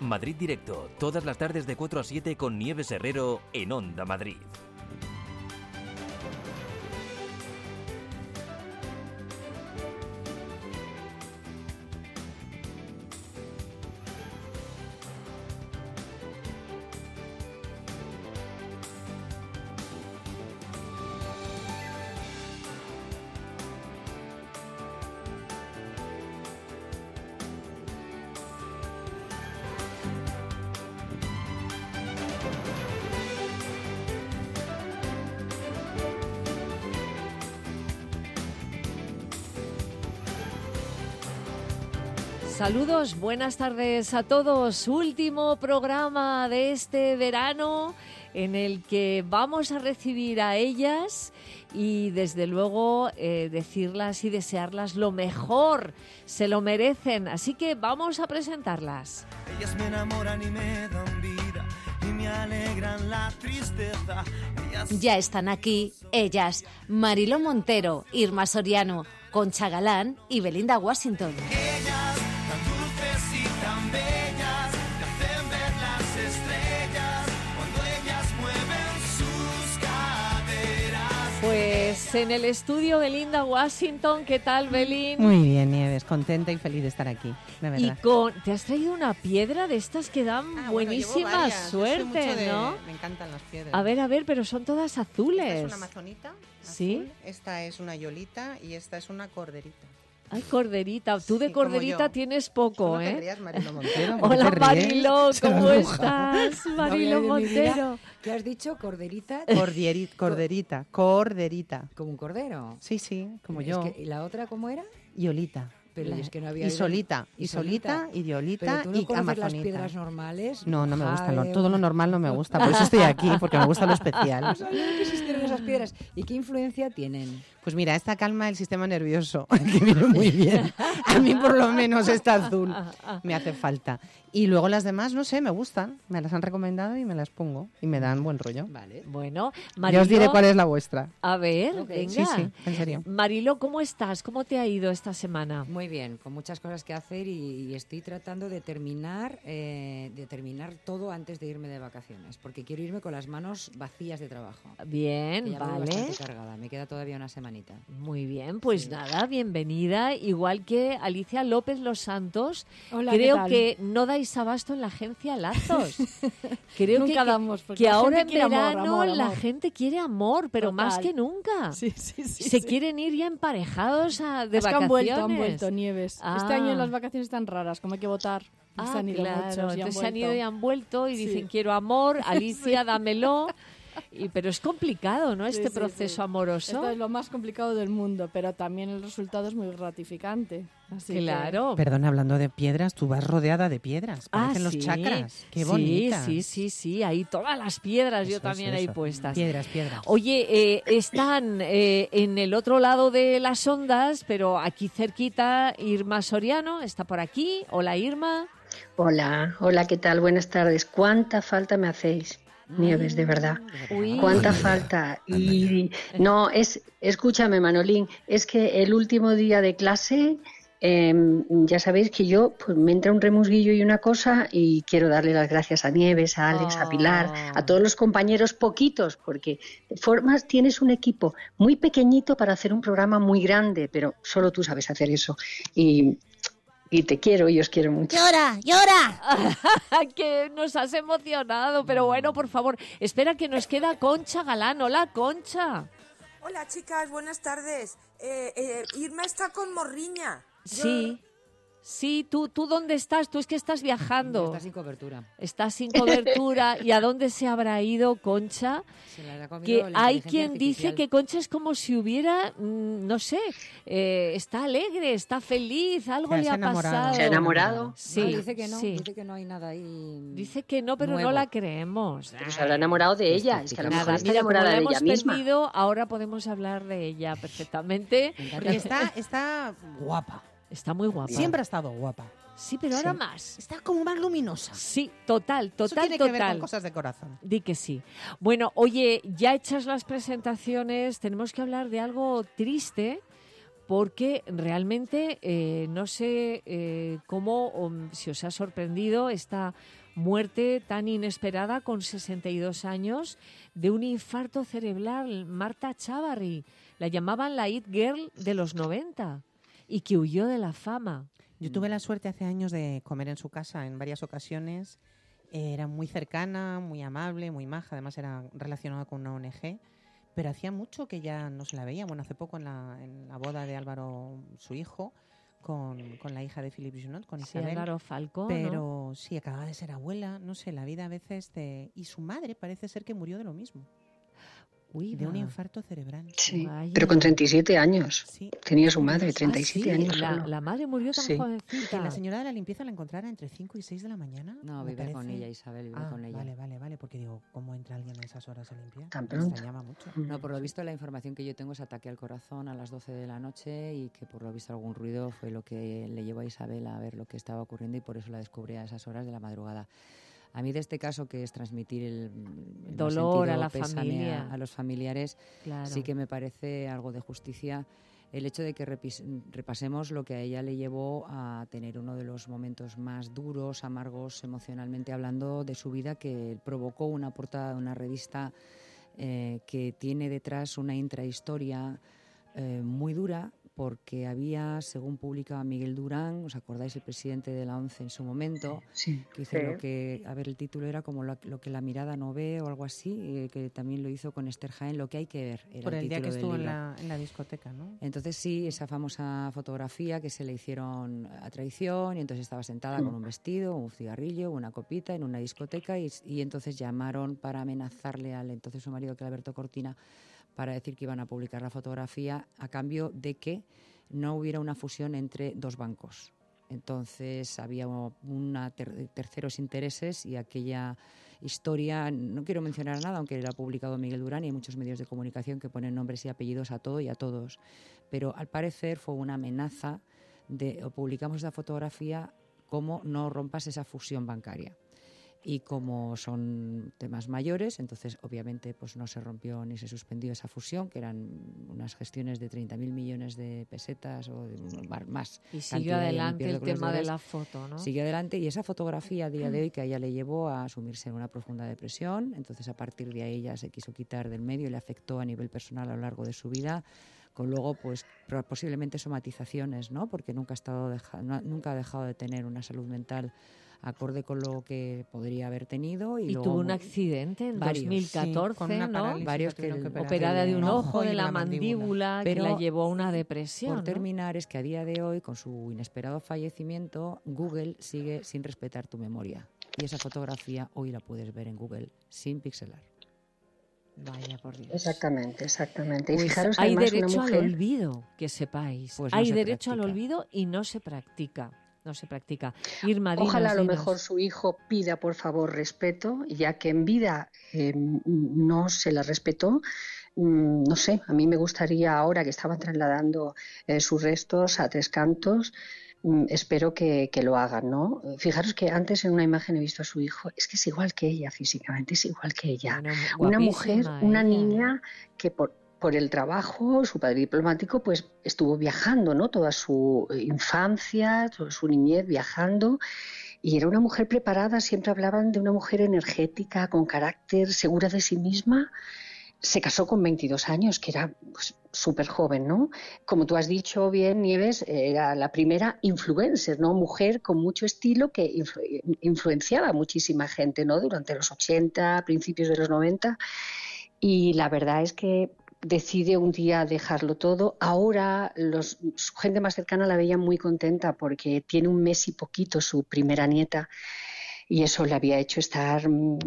Madrid Directo, todas las tardes de 4 a 7 con Nieves Herrero en Onda Madrid. Saludos, buenas tardes a todos. Último programa de este verano en el que vamos a recibir a ellas y desde luego decirlas y desearlas lo mejor. Se lo merecen, así que vamos a presentarlas. Ellas me enamoran y me dan vida y me alegran la tristeza. Ya están aquí ellas, Mariló Montero, Irma Soriano, Concha Galán y Belinda Washington. Ellas, tan dulces y tan bellas, te hacen ver las estrellas cuando ellas mueven sus caderas. Pues en el estudio Belinda Washington, ¿qué tal, Belín? Muy bien, Nieves, contenta y feliz de estar aquí, de verdad. ¿Te has traído una piedra de estas que dan buenísima suerte, ¿no? Me encantan las piedras. A ver, pero son todas azules. Esta es una amazonita azul, ¿Sí? Esta es una yolita y esta es una corderita. Ay, corderita. Tú de Sí, como corderita yo. tienes poco, ¿Tú no te ¿eh? rías, Mariló Montero? ¿Por qué Hola, te ríes? Mariló, Se la ¿cómo bruja. estás? Mariló No, de mi Montero. vida. ¿Qué has dicho? ¿Corderita? Corderita. Como un cordero. Sí, como Es yo. ¿Y la otra cómo era? Yolita. Pero es que no había Y oído- solita, y diolita, Pero tú no y conoces las amazonita. piedras normales. No me gusta, Jade, todo lo normal no me gusta, por eso estoy aquí, porque me gusta lo especial. No sabía que existieran esas piedras. ¿Y qué influencia tienen? Pues mira, esta calma el sistema nervioso, que viene muy bien. A mí por lo menos esta azul me hace falta. Y luego las demás, no sé, me gustan. Me las han recomendado y me las pongo. Y me dan buen rollo. Vale. Bueno, Ya Mariló, os diré cuál es la vuestra. a ver, Ok. venga. Sí, en serio. Mariló, ¿cómo estás? ¿Cómo te ha ido esta semana? Muy bien, con muchas cosas que hacer y estoy tratando de terminar todo antes de irme de vacaciones, porque quiero irme con las manos vacías de trabajo. Bien, Que ya voy vale. bastante cargada, me queda todavía una semanita. Muy bien, pues Sí. nada, bienvenida. Igual que Alicia López Los Santos, Hola, creo ¿qué tal? que no dais abasto en la agencia Lazos. Creo Nunca que, damos, porque que la ahora en gente quiere amor, verano amor, la amor. gente quiere amor, pero Total. más que nunca. Sí. Se quieren ir ya emparejados de Es que vacaciones. han vuelto, Nieves. Ah. Este año las vacaciones están raras, como hay que votar. Se han ido muchos y han entonces se han ido vuelto. y han vuelto y Sí. dicen quiero amor, Alicia, dámelo. Pero es complicado, ¿no? Este Sí, proceso sí. amoroso. Esto es lo más complicado del mundo, pero también el resultado es muy gratificante. Así Claro. Perdona, hablando de piedras, tú vas rodeada de piedras. Parecen los sí. chakras. Qué Sí, bonitas. sí, ahí todas las piedras yo Eso, también eso. ahí puestas. Piedras. Oye, están en el otro lado de las ondas, pero aquí cerquita Irma Soriano está por aquí. Hola, Irma. Hola, ¿qué tal? Buenas tardes. ¿Cuánta falta me hacéis, Nieves, de verdad? Uy. ¿Cuánta falta? Y no, escúchame, Manolín, es que el último día de clase, ya sabéis que yo pues, me entra un remusguillo y una cosa y quiero darle las gracias a Nieves, a Alex, a Pilar, a todos los compañeros poquitos, porque formas, tienes un equipo muy pequeñito para hacer un programa muy grande, pero solo tú sabes hacer eso. Y te quiero y os quiero mucho. ¡Llora! Que nos has emocionado, pero bueno, por favor, espera que nos queda Concha Galán. Hola, Concha. Hola chicas, buenas tardes. Irma está con morriña. Sí, ¿tú dónde estás? Tú es que estás viajando. Está sin cobertura. Estás sin cobertura. ¿Y a dónde se habrá ido Concha? Se la ha comido Que la hay inteligencia quien dice artificial. que Concha es como si hubiera, no sé, está alegre, está feliz, algo Se le ha ha enamorado. pasado. ¿Se ha enamorado? Sí, No, dice que no, sí. dice que no hay nada ahí. Dice que no, pero nuevo. no la creemos. Pero se habrá enamorado de ella, es que a lo mejor Nada, está mira, como enamorada la de hemos ella misma. perdido, ahora podemos hablar de ella perfectamente. Porque está guapa. Está muy guapa. Siempre ha estado guapa. Sí, pero ahora más. Está como más luminosa. Sí, total. Eso tiene que ver con cosas de corazón. Di que sí. Bueno, oye, ya hechas las presentaciones, tenemos que hablar de algo triste porque realmente no sé si os ha sorprendido esta muerte tan inesperada con 62 años de un infarto cerebral. Marta Chávarri, la llamaban la It Girl de los 90 y que huyó de la fama. Yo tuve la suerte hace años de comer en su casa en varias ocasiones. Era muy cercana, muy amable, muy maja. Además era relacionada con una ONG. Pero hacía mucho que ya no se la veía. Bueno, hace poco en la boda de Álvaro, su hijo, con la hija de Philippe Junot, con Isabel. Álvaro Falcó, pero ¿no? sí, acababa de ser abuela. No sé, la vida a veces... Y su madre parece ser que murió de lo mismo. Uy, de un infarto cerebral. Sí, Vaya. pero con 37 años. Sí. Tenía su madre, 37 sí, años. la madre murió tan Sí. jovencita. Y que la señora de la limpieza la encontrara entre 5 y 6 de la mañana. No, me vive con parece. ella, Isabel, vive con ella. Vale, porque digo, ¿cómo entra alguien a esas horas a limpiar? Tan Me pronto. extrañaba mucho. No, por lo visto la información que yo tengo es ataque al corazón a las 12 de la noche y que por lo visto algún ruido fue lo que le llevó a Isabel a ver lo que estaba ocurriendo y por eso la descubrí a esas horas de la madrugada. A mí de este caso, que es transmitir el dolor a sentido la pésame familia. a los familiares, Claro. sí que me parece algo de justicia el hecho de que repasemos lo que a ella le llevó a tener uno de los momentos más duros, amargos emocionalmente hablando de su vida, que provocó una portada de una revista que tiene detrás una intrahistoria muy dura, porque había, según publicaba Miguel Durán, ¿os acordáis? El presidente de la ONCE en su momento, Sí, que hizo lo que, a ver, el título era como lo que la mirada no ve o algo así, que también lo hizo con Esther Jaén, lo que hay que ver. Era Por el día que título del estuvo en libro. la discoteca, ¿no? Entonces sí, esa famosa fotografía que se le hicieron a traición y entonces estaba sentada con un vestido, un cigarrillo, una copita en una discoteca y entonces llamaron para amenazarle al entonces su marido, que era Alberto Cortina, para decir que iban a publicar la fotografía a cambio de que no hubiera una fusión entre dos bancos. Entonces había terceros intereses y aquella historia, no quiero mencionar nada, aunque lo ha publicado Miguel Durán y hay muchos medios de comunicación que ponen nombres y apellidos a todo y a todos, pero al parecer fue una amenaza de o publicamos la fotografía como no rompas esa fusión bancaria. Y como son temas mayores, entonces obviamente pues no se rompió ni se suspendió esa fusión, que eran unas gestiones de 30.000 millones de pesetas o más. Y siguió adelante el tema de la foto, ¿no? Siguió adelante y esa fotografía a día de hoy que a ella le llevó a sumirse en una profunda depresión, entonces a partir de ahí ella se quiso quitar del medio y le afectó a nivel personal a lo largo de su vida, con luego pues posiblemente somatizaciones, ¿no? Porque nunca ha dejado de tener una salud mental acorde con lo que podría haber tenido. Y luego tuvo un accidente en 2014, sí, con una ¿no? parálisis, varios que Operada de un ojo, y de la mandíbula, que Pero, la llevó a una depresión, Por ¿no? terminar, es que a día de hoy, con su inesperado fallecimiento, Google sigue sin respetar tu memoria. Y esa fotografía hoy la puedes ver en Google sin pixelar. Vaya por Dios. Exactamente. Y Pues fijaros, hay además, derecho una al mujer... olvido, que sepáis. Pues no hay se derecho al practica. olvido y no se practica. No se practica. Irma, dinos, Ojalá a lo dinos. mejor su hijo pida por favor respeto, ya que en vida no se la respetó. No sé, a mí me gustaría ahora que estaban trasladando sus restos a Tres Cantos, espero que lo hagan, ¿no? Fijaros que antes en una imagen he visto a su hijo, es que es igual que ella físicamente, es igual que ella. Bueno, Una mujer, guapísima una ella, niña que por el trabajo, su padre diplomático, pues estuvo viajando, ¿no? Toda su infancia, toda su niñez viajando. Y era una mujer preparada, siempre hablaban de una mujer energética, con carácter, segura de sí misma. Se casó con 22 años, que era pues, súper joven, ¿no? Como tú has dicho bien, Nieves, era la primera influencer, ¿no? Mujer con mucho estilo que influenciaba a muchísima gente, ¿no? Durante los 80, principios de los 90. Y la verdad es que decide un día dejarlo todo. Ahora su gente más cercana la veía muy contenta porque tiene un mes y poquito su primera nieta y eso le había hecho estar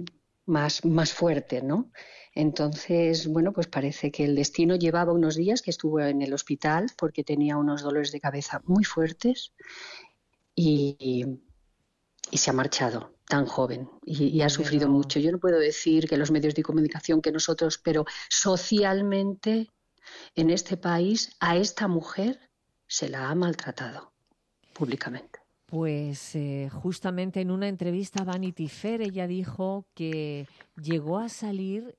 más fuerte, ¿no? Entonces, bueno, pues parece que el destino llevaba unos días que estuvo en el hospital porque tenía unos dolores de cabeza muy fuertes y se ha marchado tan joven y ha sufrido mucho. Yo no puedo decir que los medios de comunicación que nosotros, pero socialmente en este país a esta mujer se la ha maltratado públicamente. Pues justamente en una entrevista a Vanity Fair ella dijo que llegó a salir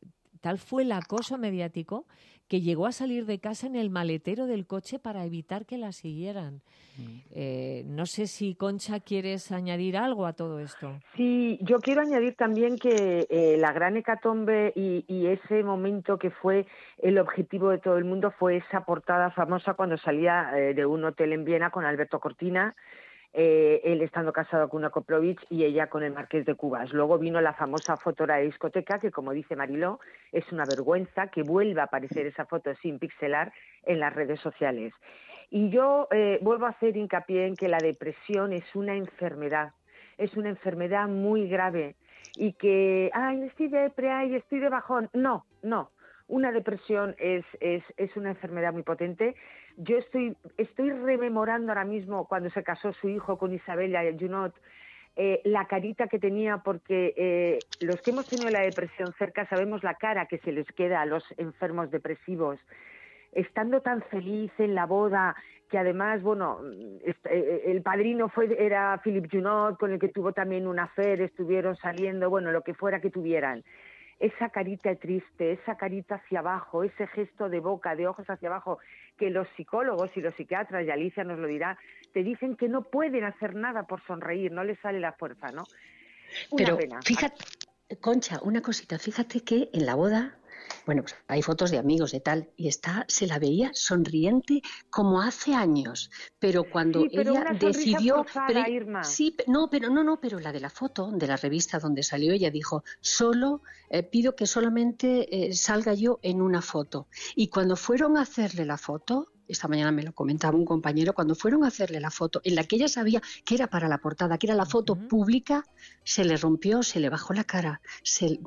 tal fue el acoso mediático que llegó a salir de casa en el maletero del coche para evitar que la siguieran. No sé si, Concha, quieres añadir algo a todo esto. Sí, yo quiero añadir también que la gran hecatombe y ese momento que fue el objetivo de todo el mundo fue esa portada famosa cuando salía de un hotel en Viena con Alberto Cortina, él estando casado con una Koplovich y ella con el Marqués de Cubas. Luego vino la famosa foto de la discoteca, que como dice Mariló, es una vergüenza que vuelva a aparecer esa foto sin pixelar en las redes sociales. Y yo vuelvo a hacer hincapié en que la depresión es una enfermedad muy grave y que, estoy depre, estoy de bajón. No. Una depresión es una enfermedad muy potente. Yo estoy rememorando ahora mismo cuando se casó su hijo con Isabella Junot, la carita que tenía, porque los que hemos tenido la depresión cerca sabemos la cara que se les queda a los enfermos depresivos. Estando tan feliz en la boda, que además, bueno, el padrino era Philippe Junot, con el que tuvo también un affair, estuvieron saliendo, bueno, lo que fuera que tuvieran. Esa carita triste, esa carita hacia abajo, ese gesto de boca, de ojos hacia abajo, que los psicólogos y los psiquiatras, y Alicia nos lo dirá, te dicen que no pueden hacer nada por sonreír, no les sale la fuerza, ¿no? Pero fíjate, Concha, una cosita, fíjate que en la boda, bueno, pues hay fotos de amigos de tal, y se la veía sonriente como hace años, pero cuando ella decidió, forzada, Irma. Pero la de la foto de la revista donde salió, ella dijo, pido que solamente salga yo en una foto. Y cuando fueron a hacerle la foto, esta mañana me lo comentaba un compañero, cuando fueron a hacerle la foto, en la que ella sabía que era para la portada, que era la foto pública, se le rompió, se le bajó la cara, se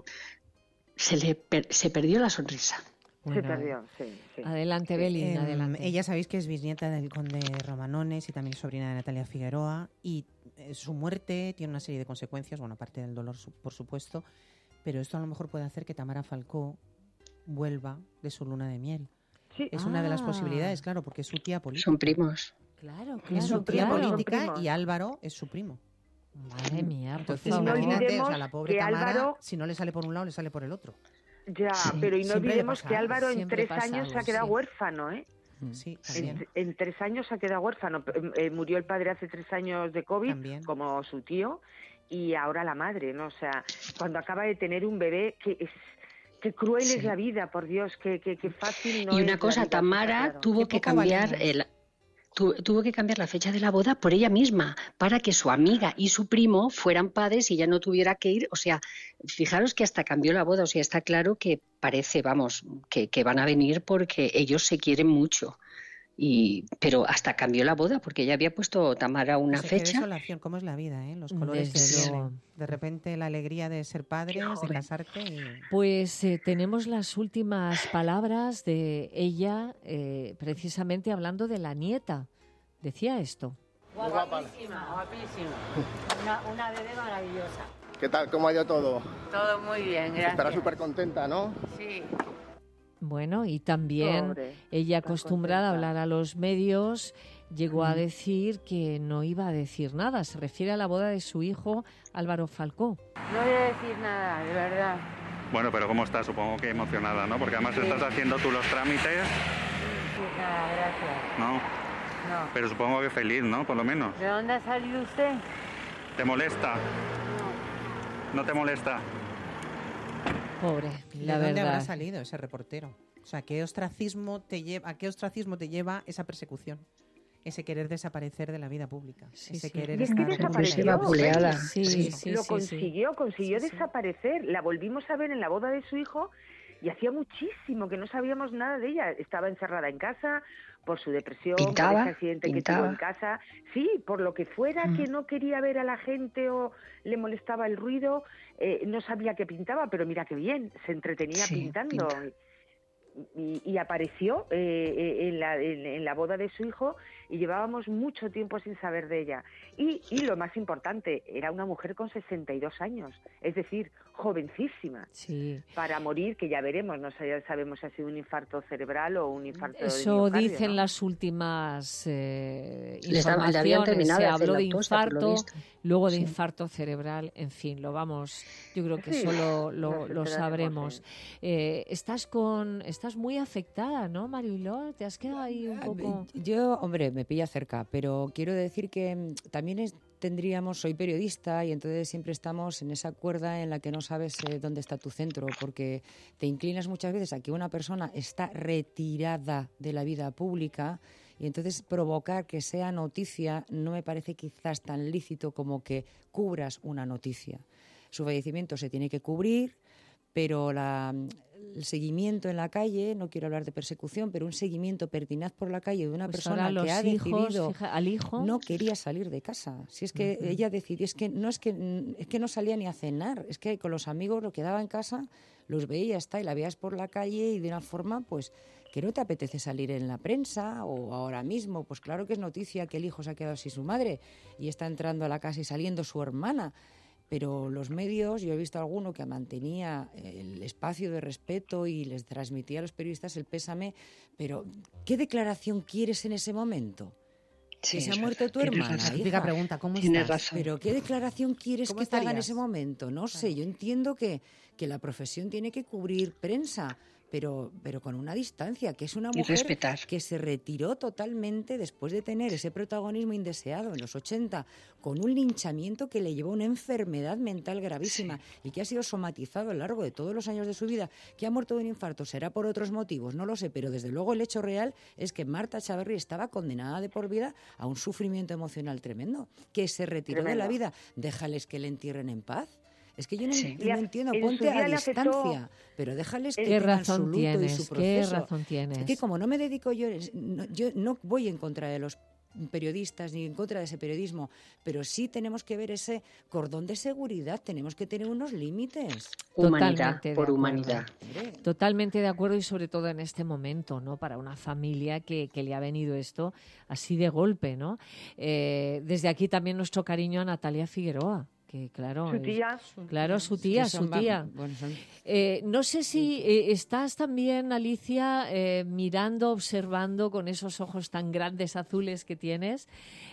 perdió la sonrisa. Bueno, se perdió, sí. Adelante, Belín, adelante. Ella sabéis que es bisnieta del conde Romanones y también sobrina de Natalia Figueroa, y su muerte tiene una serie de consecuencias, bueno, aparte del dolor, por supuesto, pero esto a lo mejor puede hacer que Tamara Falcó vuelva de su luna de miel. Sí. Es una de las posibilidades, claro, porque es su tía política. Son primos. Claro. Es su tía política y Álvaro es su primo. Madre mía, entonces imagínate, la pobre Tamara, Álvaro, si no le sale por un lado, le sale por el otro. Ya, sí. Pero y no olvidemos que Álvaro en 3 años se ha quedado huérfano, ¿eh? Sí, también. En 3 años se ha quedado huérfano. Murió el padre hace 3 años de COVID, también, como su tío, y ahora la madre, ¿no? O sea, cuando acaba de tener un bebé, qué cruel es la vida, por Dios, qué fácil no es. Y una cosa, Tamara tuvo que cambiar tuvo que cambiar la fecha de la boda por ella misma, para que su amiga y su primo fueran padres y ella no tuviera que ir. O sea, fijaros que hasta cambió la boda. O sea, está claro que parece, que van a venir porque ellos se quieren mucho. Pero hasta cambió la boda porque ella había puesto Tamara una fecha. Qué desolación, cómo es la vida, ¿eh? Los colores que tienen. De repente la alegría de ser padres, de casarte. Pues tenemos las últimas palabras de ella, precisamente hablando de la nieta. Decía esto. Guapísima. Una bebé maravillosa. ¿Qué tal? ¿Cómo ha ido todo? Todo muy bien, gracias. Estará súper contenta, ¿no? Sí. Bueno, y también ella, acostumbrada a hablar a los medios, llegó a decir que no iba a decir nada. Se refiere a la boda de su hijo, Álvaro Falcó. No voy a decir nada, de verdad. Bueno, pero ¿cómo estás? Supongo que emocionada, ¿no? Porque además estás haciendo tú los trámites. Sí, nada, gracias. ¿No? No. Pero supongo que feliz, ¿no? Por lo menos. ¿De dónde ha salido usted? ¿Te molesta? No. ¿No te molesta? Pobre, la verdad. ¿De dónde habrá salido ese reportero? O sea, ¿a qué ostracismo te lleva esa persecución? Ese querer desaparecer de la vida pública. Ese querer estar vapuleada. Sí, lo consiguió desaparecer. La volvimos a ver en la boda de su hijo y hacía muchísimo que no sabíamos nada de ella. Estaba encerrada en casa por su depresión, por ese accidente que tuvo en casa. Sí, por lo que fuera, que no quería ver a la gente o le molestaba el ruido, no sabía qué pintaba, pero mira qué bien, se entretenía pintando. Y apareció en la boda de su hijo y llevábamos mucho tiempo sin saber de ella. Y lo más importante, era una mujer con 62 años, es decir, jovencísimas para morir, que ya veremos, no sabemos si ha sido un infarto cerebral o un infarto de Eso miocardio, dicen ¿no? las últimas le habían informaciones. terminado Se de hacer habló la de autopsia, por lo infarto, visto. luego de Sí. infarto cerebral, en fin, yo creo que Sí, eso nos lo enteraremos, sabremos. Estás muy afectada, ¿no, Mariló? ¿Te has quedado ahí un poco...? Yo, hombre, me pilla cerca, pero quiero decir que también soy periodista y entonces siempre estamos en esa cuerda en la que no sabes dónde está tu centro, porque te inclinas muchas veces a que una persona está retirada de la vida pública y entonces provocar que sea noticia no me parece quizás tan lícito como que cubras una noticia. Su fallecimiento se tiene que cubrir, pero el seguimiento en la calle, no quiero hablar de persecución, pero un seguimiento pertinaz por la calle de una Pues persona ahora que ha los hijos, decidido al hijo... no quería salir de casa. Si es que ella decidió, es que no salía ni a cenar, es que con los amigos lo quedaba en casa, los veía y ya está, y la veías por la calle y de una forma pues que no te apetece salir en la prensa o ahora mismo, pues claro que es noticia que el hijo se ha quedado sin su madre y está entrando a la casa y saliendo su hermana. Pero los medios, yo he visto alguno que mantenía el espacio de respeto y les transmitía a los periodistas el pésame, pero ¿qué declaración quieres en ese momento? Sí, que se ha es muerto verdad, tu tienes hermana, razón. hija. Típica pregunta, ¿cómo Tienes estás? razón. Pero ¿qué declaración quieres ¿Cómo que te haga en estarías? ese momento? No sé, yo entiendo que la profesión tiene que cubrir prensa, pero con una distancia, que es una Y mujer respetar. que se retiró totalmente después de tener ese protagonismo indeseado en los 80, con un linchamiento que le llevó a una enfermedad mental gravísima y que ha sido somatizado a lo largo de todos los años de su vida, que ha muerto de un infarto, será por otros motivos, no lo sé, pero desde luego el hecho real es que Marta Echavarri estaba condenada de por vida a un sufrimiento emocional tremendo, que se retiró de la vida. Déjales que le entierren en paz. Es que yo no, Sí. no entiendo, En su ponte día a le afectó- distancia, pero déjales que ¿Qué tengan razón su luto y tienes? su ¿Qué proceso. razón tienes? Es que como no me dedico yo no voy en contra de los periodistas ni en contra de ese periodismo, pero sí tenemos que ver ese cordón de seguridad, tenemos que tener unos límites. Humanidad, Totalmente de por acuerdo. humanidad. Totalmente de acuerdo y sobre todo en este momento, ¿no? Para una familia que le ha venido esto así de golpe, ¿no? Desde aquí también nuestro cariño a Natalia Figueroa, que claro, Su tía. claro, su tía, Que son su tía. bueno, son- No sé si estás también, Alicia, mirando, observando con esos ojos tan grandes azules que tienes,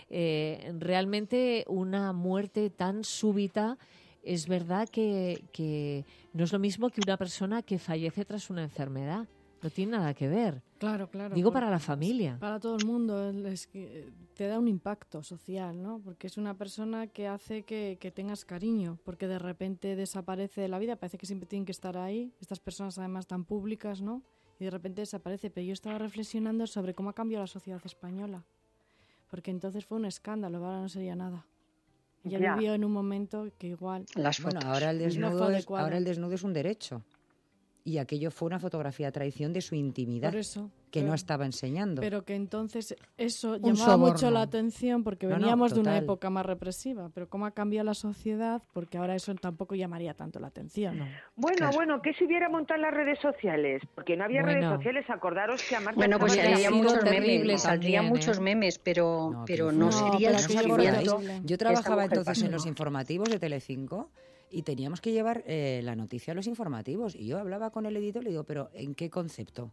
realmente una muerte tan súbita. Es verdad que no es lo mismo que una persona que fallece tras una enfermedad. No tiene nada que ver. Claro, claro. Digo porque para la familia. Para todo el mundo es que te da un impacto social, ¿no? Porque es una persona que hace que tengas cariño, porque de repente desaparece de la vida, parece que siempre tienen que estar ahí, estas personas además tan públicas, ¿no? Y de repente desaparece. Pero yo estaba reflexionando sobre cómo ha cambiado la sociedad española, porque entonces fue un escándalo, ahora no sería nada. Ella Ya. vivió en un momento que igual... Las Bueno, fotos. ahora el No desnudo fue adecuado. ahora el desnudo es un derecho. Y aquello fue una fotografía a traición de su intimidad, Por eso, que pero- no estaba enseñando. Pero que entonces eso Un llamaba soborno. mucho la atención porque No, no, veníamos de una total. época más represiva. Pero cómo ha cambiado la sociedad, porque ahora eso tampoco llamaría tanto la atención. Bueno, bueno, ¿qué se hubiera montado en las redes sociales? Porque no había Bueno. redes sociales, acordaros que a Marta Bueno, pues Echavarri saldrían sido muchos terrible memes, saldrían también, muchos ¿eh? memes, pero No, pero que no no, sería el pero aquello fue sufrimiento. terrible. Yo trabajaba mujer entonces en pasó. los informativos de Telecinco y teníamos que llevar la noticia a los informativos. Y yo hablaba con el editor y le digo, ¿pero en qué concepto?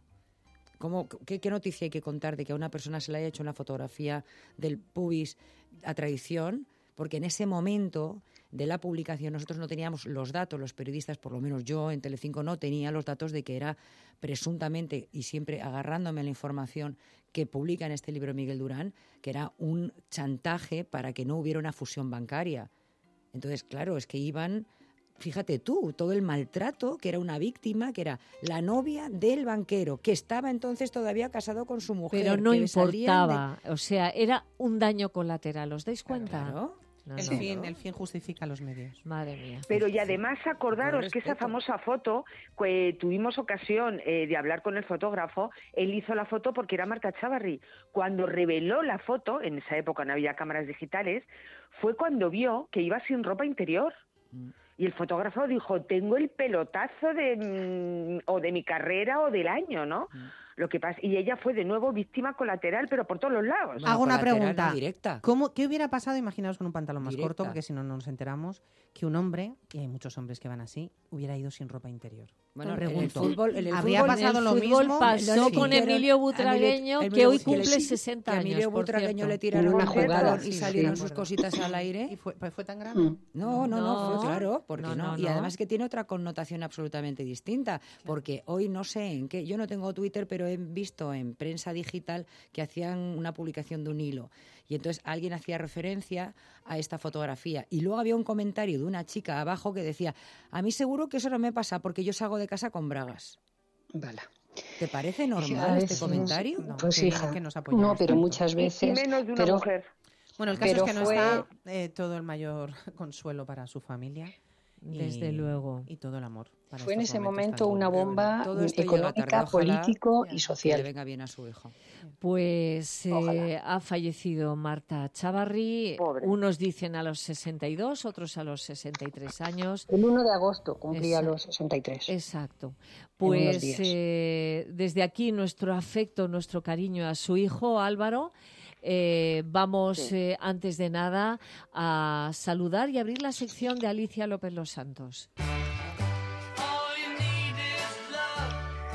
¿Qué noticia hay que contar de que a una persona se le haya hecho una fotografía del pubis a traición? Porque en ese momento de la publicación nosotros no teníamos los datos, los periodistas, por lo menos yo en Telecinco no tenía los datos de que era presuntamente, y siempre agarrándome a la información que publica en este libro Miguel Durán, que era un chantaje para que no hubiera una fusión bancaria. Entonces, claro, es que iban, fíjate tú, todo el maltrato, que era una víctima, que era la novia del banquero, que estaba entonces todavía casado con su mujer. Pero no que salían importaba. O sea, era un daño colateral. ¿Os dais cuenta? Claro. No, El no. fin justifica los medios. Madre mía. Pero y además acordaros Con que esa respeto. famosa foto, que tuvimos ocasión de hablar con el fotógrafo, él hizo la foto porque era Marta Echavarri. Cuando reveló la foto, en esa época no había cámaras digitales, fue cuando vio que iba sin ropa interior. Y el fotógrafo dijo, tengo el pelotazo o de mi carrera o del año, ¿no? Lo que pasa, y ella fue de nuevo víctima colateral, pero por todos los lados. Hago una colateral, pregunta. no directa. ¿Qué hubiera pasado, imaginaos con un pantalón más Directa. corto, porque si no nos enteramos, que un hombre, y hay muchos hombres que van así, hubiera ido sin ropa interior? Bueno, pregunto, en el ¿habría fútbol, pasado lo el fútbol mismo? pasó Sí. con Emilio Butragueño, que hoy cumple que 60 a años. Emilio por Butragueño cierto. le tiraron Una un jugada, pantalón y sí, salieron sí. sus cositas al aire. ¿Y fue tan grave? No, No. fue claro, porque No, no. no, Y no. además que tiene otra connotación absolutamente distinta, porque hoy no sé en qué, yo no tengo Twitter, pero he visto en prensa digital que hacían una publicación de un hilo, y entonces alguien hacía referencia a esta fotografía, y luego había un comentario de una chica abajo que decía, a mí seguro que eso no me pasa porque yo salgo de casa con bragas. Vale. ¿Te parece normal Hija, este es- comentario? No, Pues que- hija, que nos apoyamos no, pero tanto. muchas Y veces... menos de una pero, mujer. Bueno, el caso Pero es que no fue- está todo el mayor consuelo para su familia. Desde luego. Y todo el amor. Para Fue en estos ese momentos momento tan una duros. bomba Todo esto llega tarde, económica, ojalá político y que le social. venga bien a su hijo. Pues Ojalá. ha fallecido Marta Chávarri. Pobre. Unos dicen a los 62, otros a los 63 años. El 1 de agosto cumplía Exacto. los 63. Exacto. unos Pues días. desde aquí nuestro afecto, nuestro cariño a su hijo Álvaro. Vamos, antes de nada, a saludar y abrir la sección de Alicia López Los Santos. All you need is love.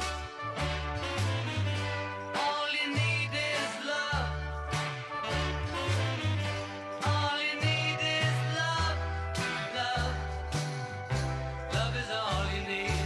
All you need is love. All you need is love. Love. Love is all you need.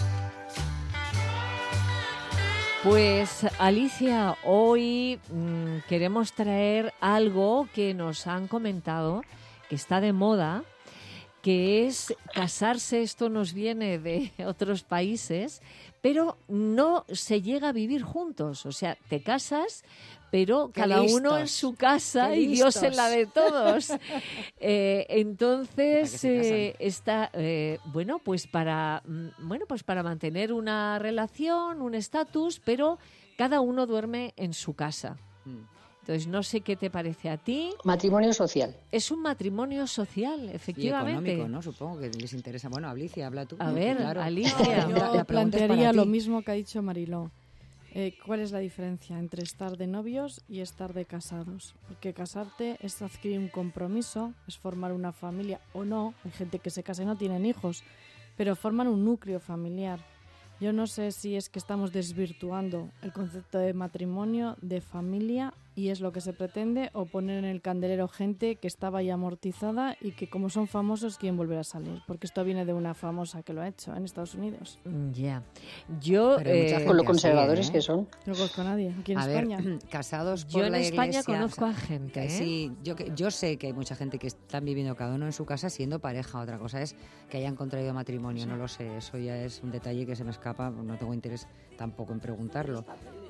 Pues Alicia, hoy queremos traer algo que nos han comentado, que está de moda, que es casarse. Esto nos viene de otros países, pero no se llega a vivir juntos. O sea, te casas, pero ¡Qué cada uno en listos! su casa ¡Qué y Dios en listos! la de todos. Entonces, ¿Para qué se está, pues para mantener una relación, un estatus, pero cada uno duerme en su casa. Entonces, no sé qué te parece a ti. Matrimonio social. Es un matrimonio social, Y efectivamente. económico, ¿no? Supongo que les interesa. Bueno, Alicia, habla tú. A ver, Claro. Alicia. Yo La pregunta es plantearía para lo ti. mismo que ha dicho Mariló. ¿Cuál es la diferencia entre estar de novios y estar de casados? Porque casarte es adquirir un compromiso, es formar una familia o no. Hay gente que se casa y no tienen hijos, pero forman un núcleo familiar. Yo no sé si es que estamos desvirtuando el concepto de matrimonio, de familia, y es lo que se pretende, o poner en el candelero gente que estaba ya amortizada y que como son famosos quieren volver a salir, porque esto viene de una famosa que lo ha hecho en Estados Unidos. Ya. Yo, Pero hay mucha gente Con lo así, conservadores ¿eh? que son. No conozco a nadie aquí en A España. ver, casados por yo en la España iglesia, conozco o a sea, gente. ¿eh? Sí, yo sé que hay mucha gente que están viviendo cada uno en su casa siendo pareja. Otra cosa es que hayan contraído matrimonio, no lo sé. Eso ya es un detalle que se me escapa, no tengo interés tampoco en preguntarlo.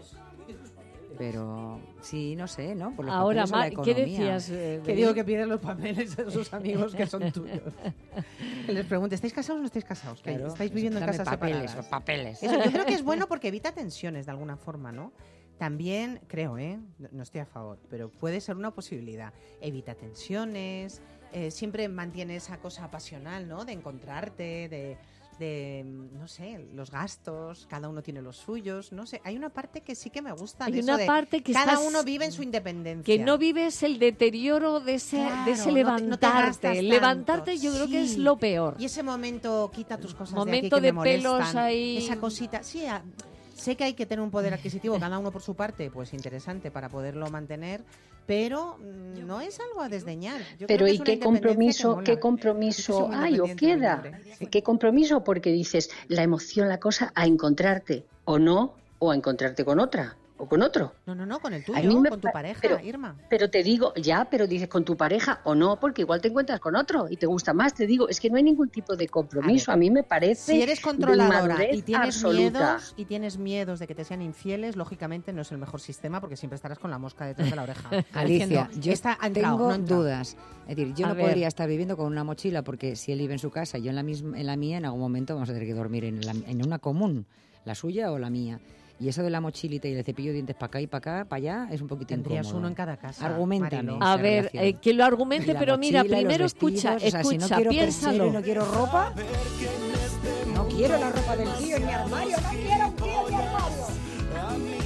Pero sí, no sé, ¿no? Por los Ahora, papeles o la ¿qué economía. decías? Que digo que piden los papeles a sus amigos que son tuyos. Que les pregunte, ¿estáis casados o no estáis casados? Que Claro, estáis viviendo en dame casas papeles, separadas. papeles. Eso yo creo que es bueno porque evita tensiones de alguna forma, ¿no? También creo, no estoy a favor, pero puede ser una posibilidad. Evita tensiones, siempre mantiene esa cosa pasional, ¿no? De encontrarte, de no sé, los gastos, cada uno tiene los suyos, no sé. Hay una parte que sí que me gusta. Hay de una eso de parte que cada estás- uno vive en su independencia. Que no vives el deterioro de ese, Claro, de ese no te- no te levantarte. gastas tanto. Levantarte yo creo que es Sí. lo peor. Y ese momento quita tus cosas Momento de aquí que de me pelos molestan. ahí. Esa cosita, sí, sé que hay que tener un poder adquisitivo, cada uno por su parte, pues interesante para poderlo mantener, pero no es algo a desdeñar. Yo Pero creo que ¿y es una qué independencia compromiso, que qué mola. compromiso Somos hay o independientes, queda? muy libre. ¿Qué compromiso? Porque dices la emoción, la cosa, a encontrarte o no, o a encontrarte con otra o con otro. No, con el A mí tuyo, me con tu pa- pareja, pero- Irma. Pero te digo, pero dices con tu pareja o no, porque igual te encuentras con otro y te gusta más. Te digo, es que no hay ningún tipo de compromiso. A mí me parece Si eres de controladora inmadurez y tienes absoluta. miedos de que te sean infieles, lógicamente no es el mejor sistema porque siempre estarás con la mosca detrás de la oreja. Alicia, Diciendo, yo esta ha entrado, tengo no ha entrado. dudas. Es decir, yo A no ver. podría estar viviendo con una mochila porque si él vive en su casa y yo en la mía, en algún momento vamos a tener que dormir en una común, la suya o la mía. Y eso de la mochilita y el cepillo de dientes para acá y para acá, para allá, es un poquito Tendrías incómodo. uno en cada casa. Argumentame. Mariló. A esa ver, relación. que lo argumente, Y la pero mira, mochila y los primero vestidos, o sea, si no quiero piénsalo. pensero y no quiero ropa, no quiero la ropa del tío en mi armario, no quiero un tío en mi armario.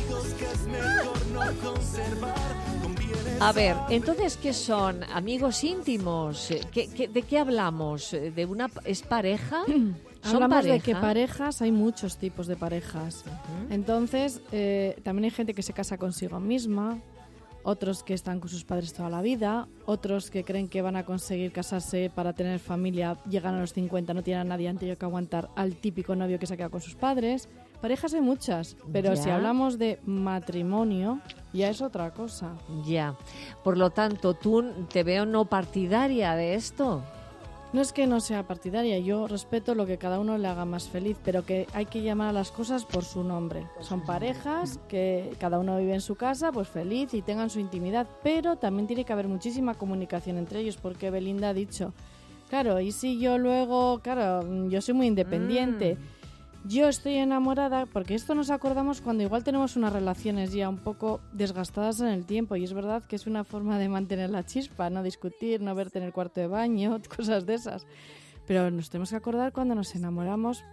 A ver, entonces, ¿qué son? ¿Amigos íntimos? ¿De qué hablamos? ¿Es pareja? ¿Son Hablamos de pareja? que parejas, hay muchos tipos de parejas. Entonces, también hay gente que se casa consigo misma, otros que están con sus padres toda la vida, otros que creen que van a conseguir casarse para tener familia, llegan a los 50, no tienen a nadie, han tenido que aguantar al típico novio que se ha quedado con sus padres. Parejas hay muchas, pero Ya. si hablamos de matrimonio, ya es otra cosa. Ya. Por lo tanto, tú te veo no partidaria de esto. No es que no sea partidaria, yo respeto lo que cada uno le haga más feliz, pero que hay que llamar a las cosas por su nombre. Son parejas que cada uno vive en su casa, pues feliz y tengan su intimidad, pero también tiene que haber muchísima comunicación entre ellos, porque Belinda ha dicho, claro, y si yo luego, claro, yo soy muy independiente, yo estoy enamorada, porque esto nos acordamos cuando igual tenemos unas relaciones ya un poco desgastadas en el tiempo, y es verdad que es una forma de mantener la chispa, no discutir, no verte en el cuarto de baño, cosas de esas. Pero nos tenemos que acordar cuando nos enamoramos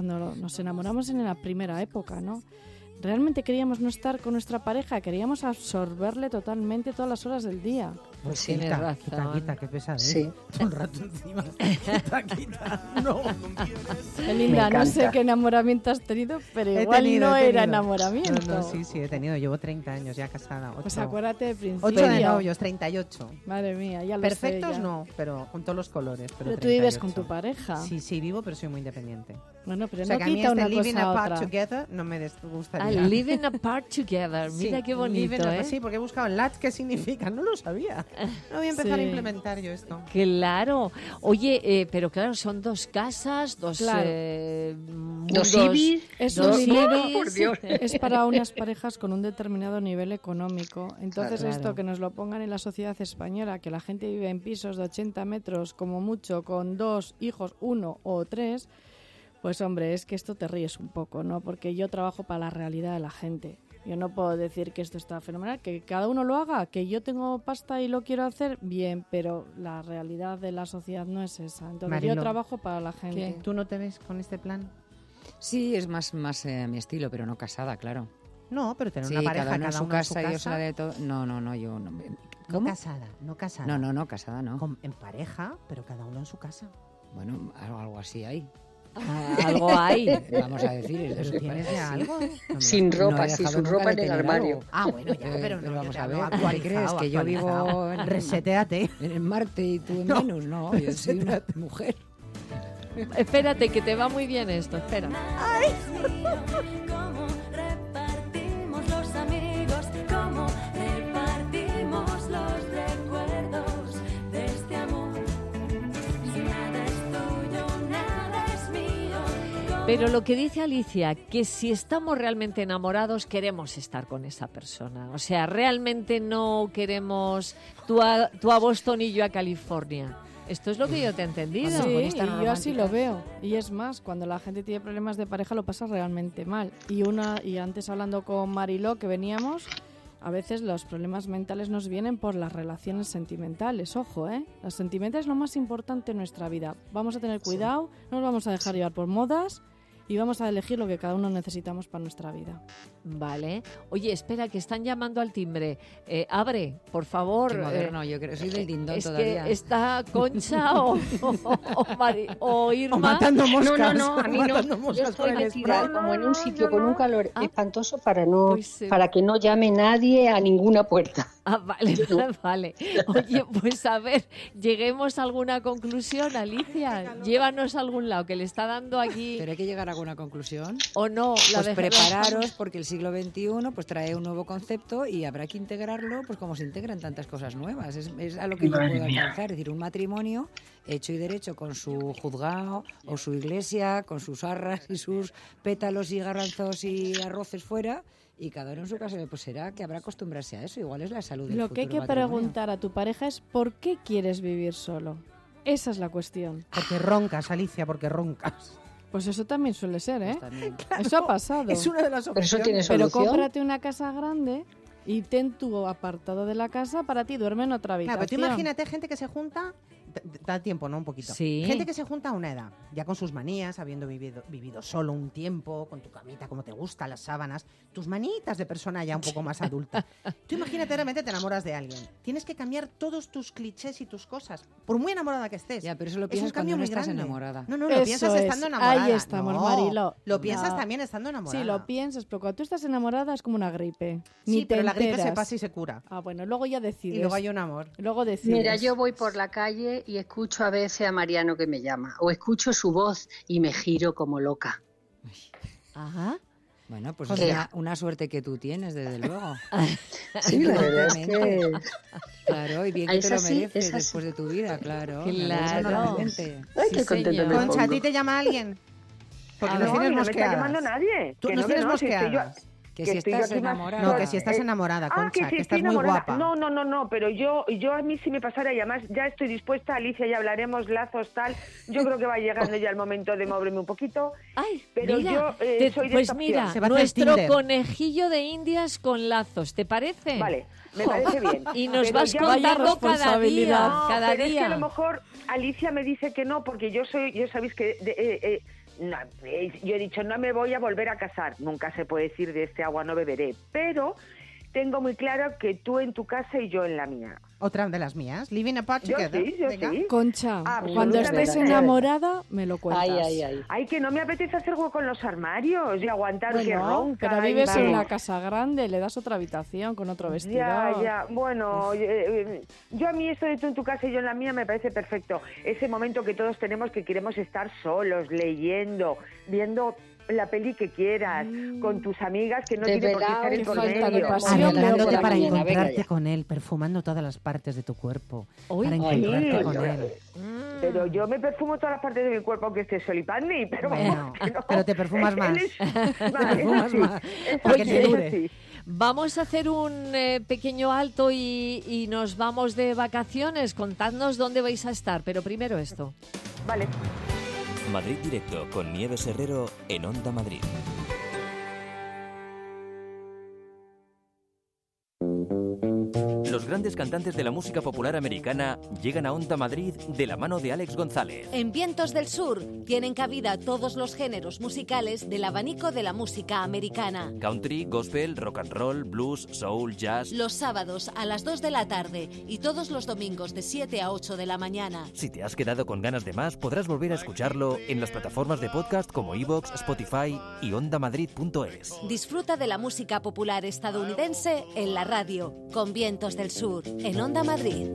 en la primera época, ¿no? Realmente queríamos no estar con nuestra pareja, queríamos absorberle totalmente todas las horas del día. Pues Tienes razón. quita, qué pesadez. Sí. Todo el rato encima. Quita. No. Belinda, Me no sé encanta. qué enamoramiento has tenido, pero He igual tenido, no he era tenido. enamoramiento. No, sí, he tenido. Llevo 30 años ya casada. Pues 8. acuérdate de principio. 8 de novios, 38. Madre mía, ya lo Perfectos sé, ya. no, pero con todos los colores. Pero tú vives con tu pareja. Sí, vivo, pero soy muy independiente. Bueno, pero O sea, no que a mí quita este una living cosa a apart otra. together no me gustaría. Ah, living apart together. Mira Sí, qué bonito, living apart, ¿eh? Sí, porque he buscado lat, ¿qué significa? No lo sabía. No voy a empezar Sí. a implementar yo esto. Claro. Oye, pero claro, son dos casas, dos Claro. mundos. Dos ibis, Es dos un dinero, ibis. por Dios. es para unas parejas con un determinado nivel económico. Entonces Claro. esto que nos lo pongan en la sociedad española, que la gente vive en pisos de 80 metros como mucho, con 2 hijos, 1 o 3, pues hombre, es que esto te ríes un poco, ¿no? Porque yo trabajo para la realidad de la gente. Yo no puedo decir que esto está fenomenal, que cada uno lo haga, que yo tengo pasta y lo quiero hacer, bien, pero la realidad de la sociedad no es esa. Entonces Marilo, yo trabajo para la gente. ¿Tú no te ves con este plan? Sí, es más mi estilo, pero no casada, claro. No, pero tener Sí, una pareja, cada uno en su uno en casa y yo sola de todo. No, yo no. No ¿Cómo? casada, no casada. No, casada no. En pareja, pero cada uno en su casa. Bueno, algo así hay. Algo hay. Vamos a decir. es de Pero su tienes pareja, ya sí. algo. Sin No he ropa, sí, dejado su nunca ropa de en el tener armario. algo. Ah, bueno, ya, pero no, vamos yo a te ver. hablo ¿Qué crees? ¿Que yo vivo en Resetéate. en Marte y tú en Venus? No, yo soy una mujer. Espérate, que te va muy bien esto. Espera. Cómo repartimos los amigos, cómo repartimos los recuerdos de este amor. Si nada es tuyo, nada es mío. Pero lo que dice Alicia, que si estamos realmente enamorados, queremos estar con esa persona. O sea, realmente no queremos tú a Boston y yo a California. Esto es lo que yo te he entendido. Sí, con y esta yo así lo románticas. veo. Y es más, cuando la gente tiene problemas de pareja lo pasa realmente mal. Y antes hablando con Mariló, que veníamos, a veces los problemas mentales nos vienen por las relaciones sentimentales. Ojo, ¿eh? Las sentimentales es lo más importante en nuestra vida. Vamos a tener cuidado, no nos vamos a dejar llevar por modas y vamos a elegir lo que cada uno necesitamos para nuestra vida. Vale. Oye, espera, que están llamando al timbre. Abre, por favor. Qué moderno, yo creo. Soy del dindón es todavía. que está Concha o Irma. O matando moscas. No, a mí no. Matando Yo moscas estoy con el metida spray. como en un sitio con un calor espantoso para Pues, que no llame nadie a ninguna puerta. Ah, vale, vale. Oye, pues a ver, lleguemos a alguna conclusión, Alicia. Llévanos a algún lado, que le está dando aquí... Pero hay que llegar a alguna conclusión. ¿O no? Pues la prepararos, porque el siglo XXI pues trae un nuevo concepto y habrá que integrarlo pues como se integran tantas cosas nuevas. Es a lo que yo Madre puedo mía. alcanzar. Es decir, un matrimonio hecho y derecho con su juzgado o su iglesia, con sus arras y sus pétalos y garbanzos y arroces fuera, y cada uno en su casa, pues será que habrá que acostumbrarse a eso. Igual es la salud del Lo que hay futuro que matrimonio. preguntar a tu pareja es ¿por qué quieres vivir solo? Esa es la cuestión. Porque roncas, Alicia, porque roncas. Pues eso también suele ser, ¿eh? Pues también. Eso ha pasado. Es una de las Pero eso opciones. tiene Pero solución. cómprate una casa grande y ten tu apartado de la casa para ti, duerme en otra habitación. Claro, pero tú imagínate gente que se junta da tiempo, ¿no? Un poquito. Sí. Gente que se junta a una edad, ya con sus manías, habiendo vivido solo un tiempo, con tu camita como te gusta, las sábanas, tus manitas de persona ya un poco más adulta. Tú imagínate, realmente te enamoras de alguien. Tienes que cambiar todos tus clichés y tus cosas, por muy enamorada que estés. Ya, pero eso lo es piensas un cambio cuando no muy estás grande. enamorada. No, lo Eso piensas es. estando enamorada. Ahí estamos, No, Marilo. lo piensas No. también estando enamorada. Sí, lo piensas, pero cuando tú estás enamorada es como una gripe. Sí, Ni te pero la gripe se enteras. pasa y se cura. Ah, bueno, luego ya decides. Y luego hay un amor. Luego decides. Mira, yo voy por la calle y escucho a veces a Mariano que me llama, o escucho su voz y me giro como loca. Ajá. Bueno, pues Joder. es una suerte que tú tienes, desde luego. Sí, la verdad es que... Evidentemente. Claro, y bien que Es te lo así, mereces es así. después de tu vida, claro. me Claro. alegro enormemente. Ay, qué Sí, contenta señor. me Concha, ¿a pongo. ti te llama alguien? Porque Ah, nos no, tienes a mí no me está mosqueadas. llamando nadie. Tú Que nos no, que tienes no, si estoy yo- mosqueadas. Que que si estoy yo estás aquí más enamorada. No, que si estás enamorada, Concha, que, si que estoy estás muy enamorada. guapa. No, pero yo a mí sí me pasara y además ya estoy dispuesta, Alicia, ya hablaremos, lazos, tal. Yo creo que va llegando ya el momento de moverme un poquito. Ay, Pero mira, yo soy de pues esta mira, opción. Se va a hacer nuestro Tinder. conejillo de Indias con lazos, ¿te parece? Vale, me parece bien. Y nos Pero vas ya- contando Vaya cada responsabilidad. día, No, cada pero es que día. a lo mejor Alicia me dice que no, porque yo sabéis que no, yo he dicho no me voy a volver a casar. Nunca se puede decir de este agua no beberé, pero tengo muy claro que tú en tu casa y yo en la mía. Otra de las mías. Living apart Yo together. sí, yo Venga. sí. Concha, Absolutamente. cuando estés enamorada, me lo cuentas. Ay, que no me apetece hacer hueco en los armarios y aguantar que Bueno, ronca. pero y vives que- en una casa grande, le das otra habitación con otro vestido. Ya, bueno, yo a mí esto de tú en tu casa y yo en la mía me parece perfecto. Ese momento que todos tenemos que queremos estar solos, leyendo, viendo la peli que quieras, con tus amigas que no De tiene por qué velao, estar en qué por falta de medio. pasión. Sí, Arreglándote por la para mañana, encontrarte venga ya. con él, perfumando todas las partes de tu cuerpo. Uy, para Ay, encontrarte con yo- él. Pero yo me perfumo todas las partes de mi cuerpo aunque esté solipandi, pero Bueno, vamos, que no. pero te perfumas más. Él Te vale, perfumas eso sí, más, eso para que sí, te eso dure. sí. Vamos a hacer un pequeño alto y nos vamos de vacaciones. Contadnos dónde vais a estar, pero primero esto. Vale. Madrid Directo con Nieves Herrero en Onda Madrid. Los grandes cantantes de la música popular americana llegan a Onda Madrid de la mano de Alex González. En Vientos del Sur tienen cabida todos los géneros musicales del abanico de la música americana. Country, gospel, rock and roll, blues, soul, jazz. Los sábados a las 2 de la tarde y todos los domingos de 7 a 8 de la mañana. Si te has quedado con ganas de más, podrás volver a escucharlo en las plataformas de podcast como iVoox, Spotify y ondamadrid.es. Disfruta de la música popular estadounidense en la radio, con Vientos del Sur, en Onda Madrid.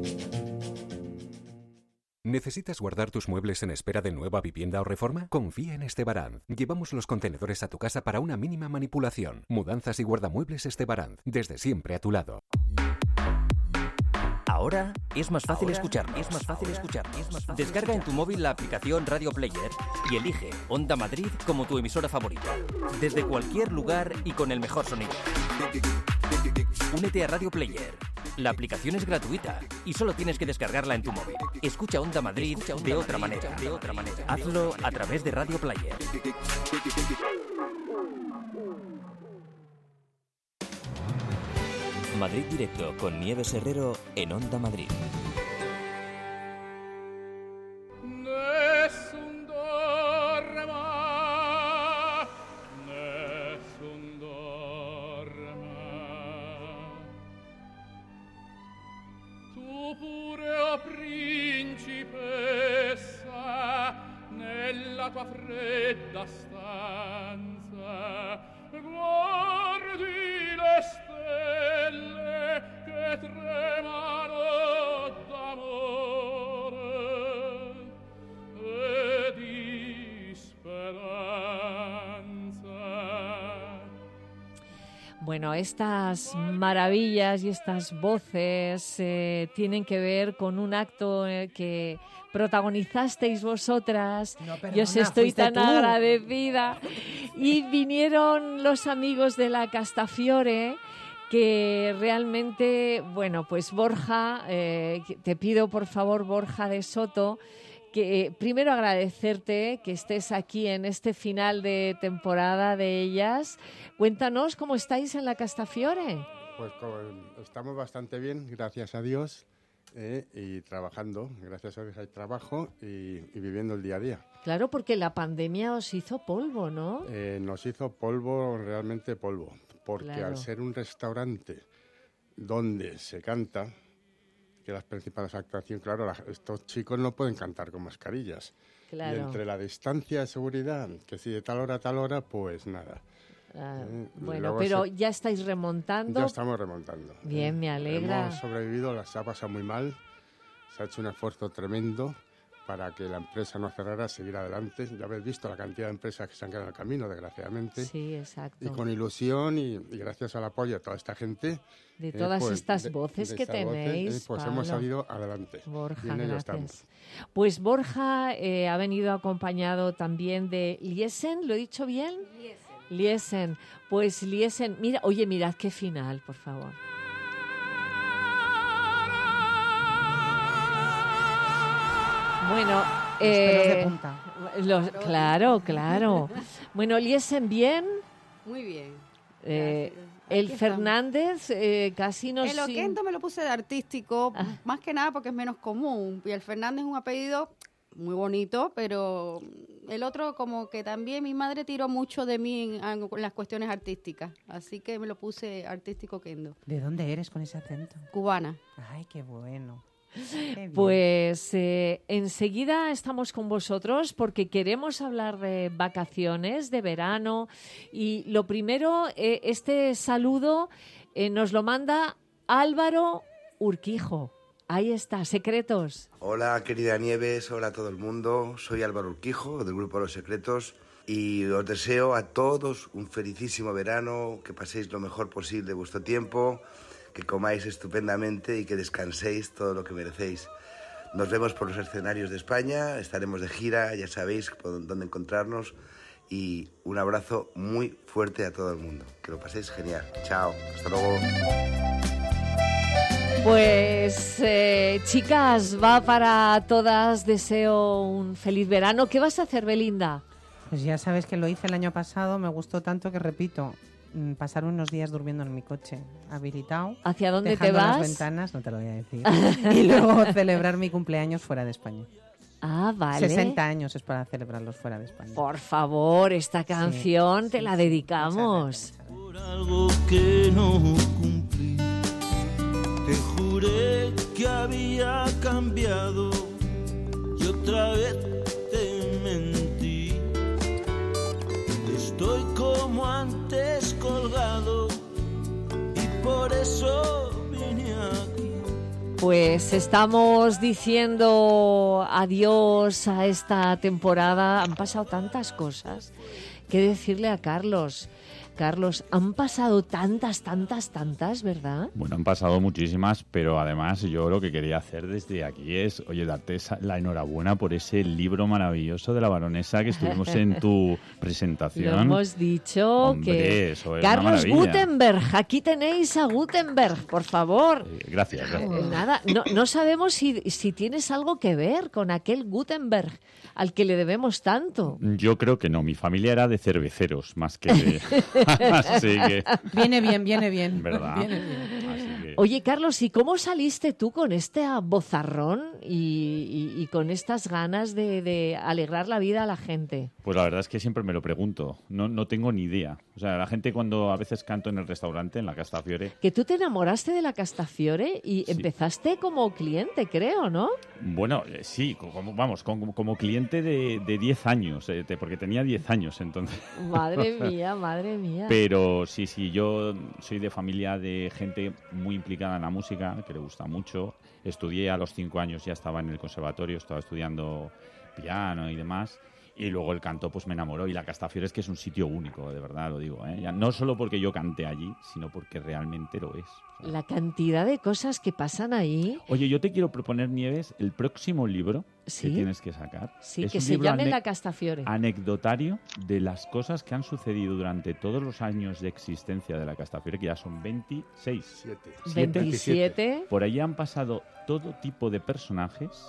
¿Necesitas guardar tus muebles en espera de nueva vivienda o reforma? Confía en Estebaranz. Llevamos los contenedores a tu casa para una mínima manipulación. Mudanzas y guardamuebles Estebaranz. Desde siempre a tu lado. Ahora es más fácil escuchar. Descarga en tu móvil la aplicación Radio Player y elige Onda Madrid como tu emisora favorita. Desde cualquier lugar y con el mejor sonido. Únete a Radio Player. La aplicación es gratuita y solo tienes que descargarla en tu móvil. Escucha Onda Madrid de otra manera. Hazlo a través de Radio Player. Madrid Directo con Nieves Herrero en Onda Madrid. Nessun dorma, nessun dorma. Tu pure, o principessa, nella tua fredda stanza, guardi le stelle che tremano d'amore e di speranza. Bueno, estas maravillas y estas voces tienen que ver con un acto que protagonizasteis vosotras. No, perdona, Yo os estoy fuiste tan tú. agradecida. Y vinieron los amigos de la Castafiore, que realmente, bueno, pues Borja, te pido por favor, Borja de Soto, que primero agradecerte que estés aquí en este final de temporada de ellas. Cuéntanos cómo estáis en la Castafiore. Pues estamos bastante bien, gracias a Dios. y trabajando. Gracias a Dios hay trabajo y viviendo el día a día. Claro, porque la pandemia os hizo polvo, ¿no? Nos hizo polvo, realmente polvo, porque Claro. al ser un restaurante donde se canta, que las principales actuaciones, claro, estos chicos no pueden cantar con mascarillas. Claro. Y entre la distancia de seguridad, que si de tal hora a tal hora, pues nada. Bueno, pero ya estáis remontando. Ya estamos remontando. Bien, me alegra. Hemos sobrevivido, se ha pasado muy mal, se ha hecho un esfuerzo tremendo para que la empresa no cerrara, seguir adelante. Ya habéis visto la cantidad de empresas que se han quedado en el camino, desgraciadamente. Sí, exacto. Y con ilusión y gracias al apoyo de toda esta gente. De todas estas voces que estas tenéis, voces, pues Pablo. hemos salido adelante. Borja, y en ello gracias. estamos. Pues Borja ha venido acompañado también de Liesen, ¿lo he dicho bien? Liesen. Pues Liesen, mira, oye, mirad qué final, por favor. Bueno, Los pelos de punta. Claro. Bueno, Liesen, ¿bien? Muy bien. El Fernández casi no... El Oquendo me lo puse de artístico, más que nada porque es menos común. Y el Fernández es un apellido muy bonito, pero el otro como que también mi madre tiró mucho de mí en las cuestiones artísticas. Así que me lo puse artístico Oquendo. ¿De dónde eres con ese acento? Cubana. Ay, qué bueno. Qué bien. Pues enseguida estamos con vosotros porque queremos hablar de vacaciones, de verano. Y lo primero, este saludo nos lo manda Álvaro Urquijo. Ahí está, Secretos. Hola, querida Nieves, hola a todo el mundo. Soy Álvaro Urquijo, del grupo Los Secretos, y os deseo a todos un felicísimo verano, que paséis lo mejor posible de vuestro tiempo, que comáis estupendamente y que descanséis todo lo que merecéis. Nos vemos por los escenarios de España, estaremos de gira, ya sabéis dónde encontrarnos, y un abrazo muy fuerte a todo el mundo. Que lo paséis genial. Chao, hasta luego. Pues chicas, va para todas, deseo un feliz verano. ¿Qué vas a hacer, Belinda? Pues ya sabes que lo hice el año pasado, me gustó tanto que repito, pasar unos días durmiendo en mi coche, habilitado. ¿Hacia dónde te dejando vas? las ventanas, no te lo voy a decir. Y luego celebrar mi cumpleaños fuera de España. Ah, vale. 60 años es para celebrarlos fuera de España. Por favor, esta canción te la dedicamos. Por algo que no cumplí, te juré que había cambiado y otra vez te mentí. Estoy como antes colgado y por eso vine aquí. Pues estamos diciendo adiós a esta temporada. Han pasado tantas cosas. ¿Qué decirle a Carlos? Carlos, han pasado tantas, ¿verdad? Bueno, han pasado muchísimas, pero además yo lo que quería hacer desde aquí es, oye, darte la enhorabuena por ese libro maravilloso de la baronesa que estuvimos en tu presentación. Lo hemos dicho. Hombre, que eso es Carlos una maravilla. Gutenberg, aquí tenéis a Gutenberg, por favor. Gracias. Nada, no sabemos si tienes algo que ver con aquel Gutenberg al que le debemos tanto. Yo creo que no, mi familia era de cerveceros más que de... Así que... Viene bien. ¿Verdad? Viene bien. Así que... Oye, Carlos, ¿y cómo saliste tú con este bozarrón y con estas ganas de alegrar la vida a la gente? Pues la verdad es que siempre me lo pregunto, no tengo ni idea. O sea, la gente cuando a veces canto en el restaurante, en la Castafiore... Que tú te enamoraste de la Castafiore y empezaste como cliente, creo, ¿no? Bueno, sí, como cliente de 10 años, porque tenía 10 años entonces. Madre mía. Pero sí, yo soy de familia de gente muy implicada en la música, que le gusta mucho. Estudié a los 5 años, ya estaba en el conservatorio, estaba estudiando piano y demás. Y luego el canto pues me enamoró. Y la Castafiore es que es un sitio único, de verdad lo digo, ¿eh? Ya, no solo porque yo cante allí, sino porque realmente lo es. O sea, la cantidad de cosas que pasan ahí. Oye, yo te quiero proponer, Nieves, el próximo libro ¿Sí? que tienes que sacar. Sí, es que un se libro llame La Castafiore. Anecdotario de las cosas que han sucedido durante todos los años de existencia de la Castafiore, que ya son 26. 27. Por ahí han pasado todo tipo de personajes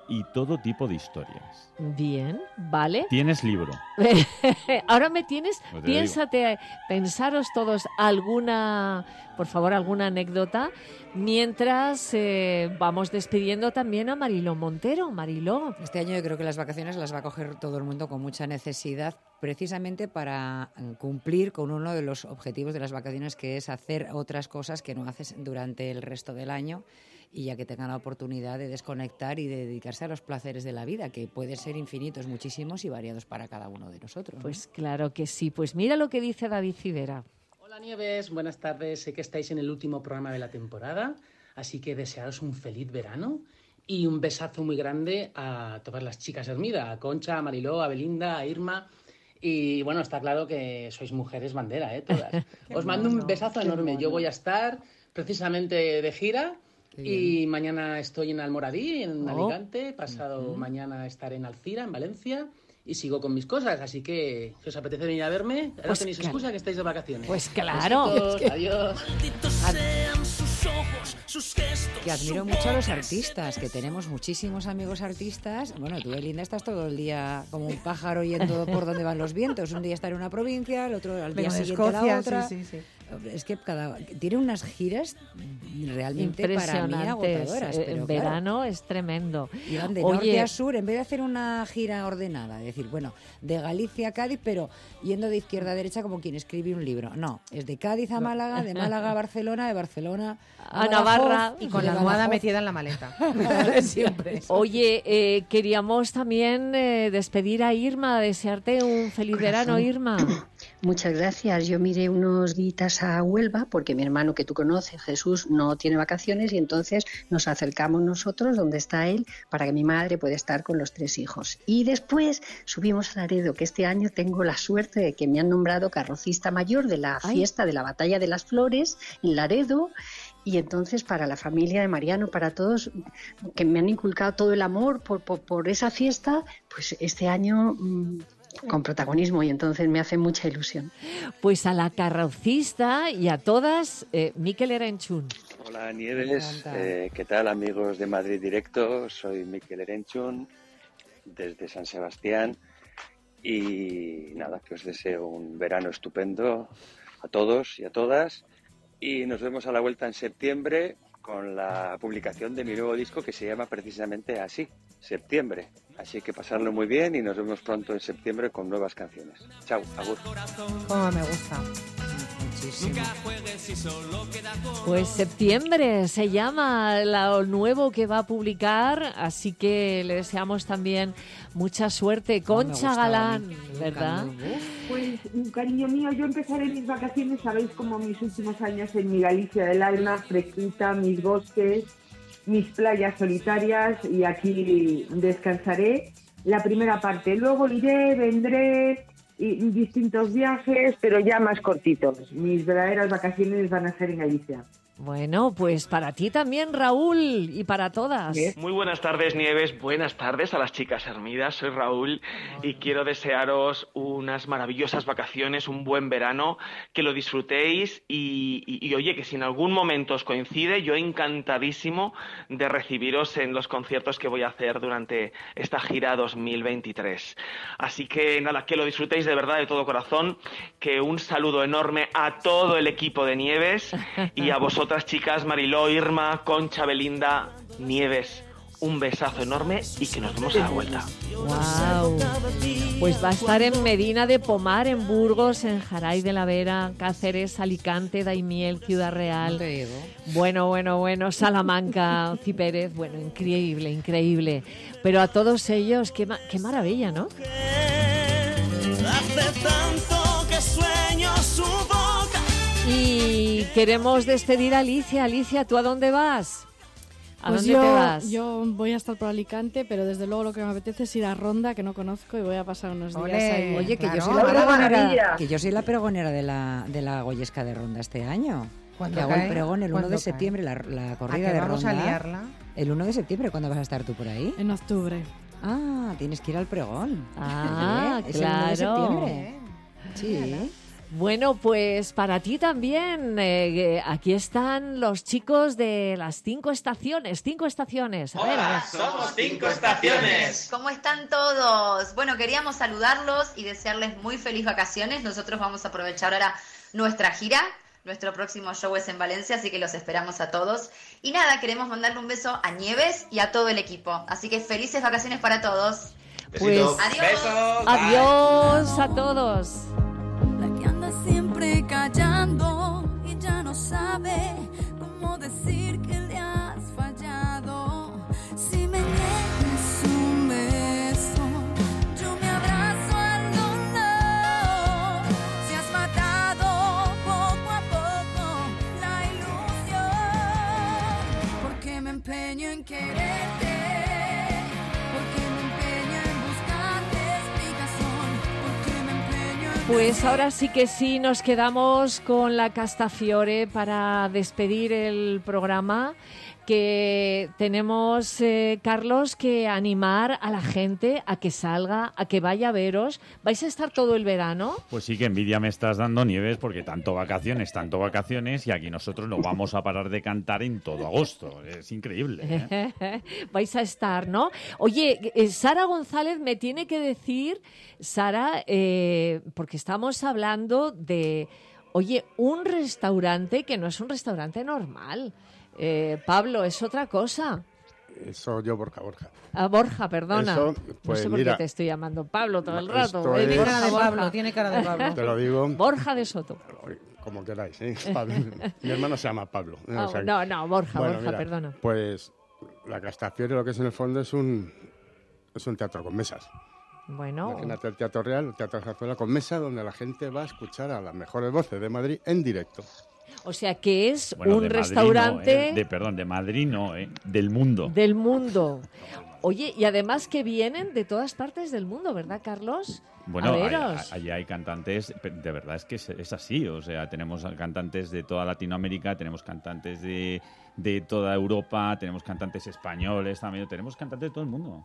y todo tipo de historias. Bien, vale. ¿Tienes libro? Ahora me tienes, Pues te piénsate, pensaros todos alguna, por favor, alguna anécdota, mientras vamos despidiendo también a Mariló Montero. Mariló. Este año yo creo que las vacaciones las va a coger todo el mundo con mucha necesidad, precisamente para cumplir con uno de los objetivos de las vacaciones, que es hacer otras cosas que no haces durante el resto del año, y ya que tengan la oportunidad de desconectar y de dedicarse a los placeres de la vida, que pueden ser infinitos, muchísimos y variados para cada uno de nosotros. Pues claro que sí. Pues mira lo que dice David Civera. Hola Nieves, buenas tardes. Sé que estáis en el último programa de la temporada, así que desearos un feliz verano y un besazo muy grande a todas las chicas Hermida, a Concha, a Mariló, a Belinda, a Irma. Y bueno, está claro que sois mujeres bandera, todas. Os mando un besazo enorme. Yo voy a estar precisamente de gira. Y mañana estoy en Almoradí, en Alicante, pasado mañana estaré en Alcira, en Valencia, y sigo con mis cosas, así que si os apetece venir a verme, ahora Pues tenéis excusa que estáis de vacaciones. Pues claro. Besitos, adiós. Que admiro mucho a los artistas, que tenemos muchísimos amigos artistas. Bueno, tú, Belinda, estás todo el día como un pájaro yendo por donde van los vientos. Un día estar en una provincia, el otro al día siguiente la otra. Sí, sí, sí. Es que tiene unas giras realmente para mí agotadoras. Pero en verano es tremendo. Iban de norte a sur, en vez de hacer una gira ordenada, decir, bueno, de Galicia a Cádiz, pero yendo de izquierda a derecha como quien escribe un libro. No, es de Cádiz a Málaga, de Málaga a Barcelona, de Barcelona a Navarra, y con la almohada metida en la maleta. Siempre. Oye, queríamos también despedir a Irma, desearte un feliz verano, Irma. Muchas gracias. Yo miré unos días a Huelva porque mi hermano, que tú conoces, Jesús, no tiene vacaciones, y entonces nos acercamos nosotros donde está él para que mi madre pueda estar con los 3 hijos. Y después subimos a Laredo, que este año tengo la suerte de que me han nombrado carrocista mayor de la fiesta de la Batalla de las Flores en Laredo. Y entonces para la familia de Mariano, para todos, que me han inculcado todo el amor por esa fiesta, pues este año con protagonismo, y entonces me hace mucha ilusión. Pues a la carrocista y a todas, Mikel Erenchun. Hola Nieves, ¿qué tal amigos de Madrid Directo? Soy Mikel Erenchun desde San Sebastián y nada, que os deseo un verano estupendo a todos y a todas, y nos vemos a la vuelta en septiembre con la publicación de mi nuevo disco, que se llama precisamente así, Septiembre. Así que pasarlo muy bien y nos vemos pronto en septiembre con nuevas canciones. Chao, agur. Cómo me gusta. Muchísimo. Pues Septiembre se llama lo nuevo que va a publicar, así que le deseamos también mucha suerte. Concha Galán, ¿verdad? Pues, cariño mío, yo empezaré mis vacaciones, sabéis, como mis últimos años en mi Galicia del alma, fresquita, mis bosques, mis playas solitarias, y aquí descansaré la primera parte. Luego iré, vendré, y distintos viajes, pero ya más cortitos. Mis verdaderas vacaciones van a ser en Galicia. Bueno, pues para ti también, Raúl, y para todas. Muy buenas tardes, Nieves. Buenas tardes a las chicas Hermidas. Soy Raúl y quiero desearos unas maravillosas vacaciones, un buen verano, que lo disfrutéis y oye, que si en algún momento os coincide, yo encantadísimo de recibiros en los conciertos que voy a hacer durante esta gira 2023. Así que nada, que lo disfrutéis de verdad, de todo corazón, que un saludo enorme a todo el equipo de Nieves y a vosotras chicas, Mariló, Irma, Concha, Belinda, Nieves, un besazo enorme y que nos vemos a la vuelta. Wow. Pues va a estar en Medina de Pomar, en Burgos, en Jaray de la Vera, Cáceres, Alicante, Daimiel, Ciudad Real. Bueno, Salamanca, Cipérez, bueno, increíble, increíble. Pero a todos ellos, qué maravilla, ¿no? Hace tanto que sueño su boca. Y queremos despedir a Alicia. Alicia, ¿tú a dónde vas? ¿A Pues dónde te vas? Yo voy a estar por Alicante, pero desde luego lo que me apetece es ir a Ronda, que no conozco, y voy a pasar unos días ahí. Oye, que, claro, yo soy la pregonera de la Goyesca de Ronda este año. Que hago el pregón el 1 de septiembre, la corrida de vamos Ronda. a liarla? El 1 de septiembre, ¿cuándo vas a estar tú por ahí? En octubre. Ah, tienes que ir al pregón. Ah, es claro. el 1 de septiembre. Sí. Bueno, pues para ti también. Aquí están los chicos de las 5 estaciones. 5 estaciones. A ver, a ver. Somos 5 estaciones. ¿Cómo están todos? Bueno, queríamos saludarlos y desearles muy feliz vacaciones. Nosotros vamos a aprovechar ahora nuestra gira. Nuestro próximo show es en Valencia, así que los esperamos a todos. Y nada, queremos mandarle un beso a Nieves y a todo el equipo. Así que felices vacaciones para todos. Pues adiós. Besos. Adiós a todos. La que anda siempre callando y ya no sabe cómo decir que le has fallado. Si me niegas un beso, yo me abrazo al dolor. Si has matado poco a poco la ilusión, porque me empeño en quererte. Pues ahora sí que sí, nos quedamos con la Castafiore para despedir el programa, que tenemos, Carlos, que animar a la gente a que salga, a que vaya a veros. ¿Vais a estar todo el verano? Pues sí, que envidia me estás dando, Nieves, porque tanto vacaciones, y aquí nosotros no vamos a parar de cantar en todo agosto. Es increíble, ¿eh? Vais a estar, ¿no? Oye, Sara González me tiene que decir, Sara, porque estamos hablando de, oye, un restaurante que no es un restaurante normal. Pablo, es otra cosa. Eso yo, Borja. Borja, perdona. Eso, no pues, sé por mira, qué te estoy llamando Pablo todo el rato. Tiene cara de Pablo, tiene cara de Pablo. Te lo digo. Borja de Soto. Como queráis, ¿eh? Pablo. Mi hermano se llama Pablo. Oh, O sea, no, Borja, bueno, Borja, mira, perdona. Pues la Castafiore lo que es en el fondo es un teatro con mesas. Bueno. Imagínate el Teatro Real, el Teatro Zarzuela con mesa, donde la gente va a escuchar a las mejores voces de Madrid en directo. O sea que es Bueno, un de Madrid restaurante no, de Madrid no, del mundo. del mundo. Oye, y además que vienen de todas partes del mundo, ¿verdad, Carlos? Bueno, A veros. allí hay cantantes, de verdad es que es así, o sea, tenemos cantantes de toda Latinoamérica, tenemos cantantes de toda Europa, tenemos cantantes españoles también, tenemos cantantes de todo el mundo.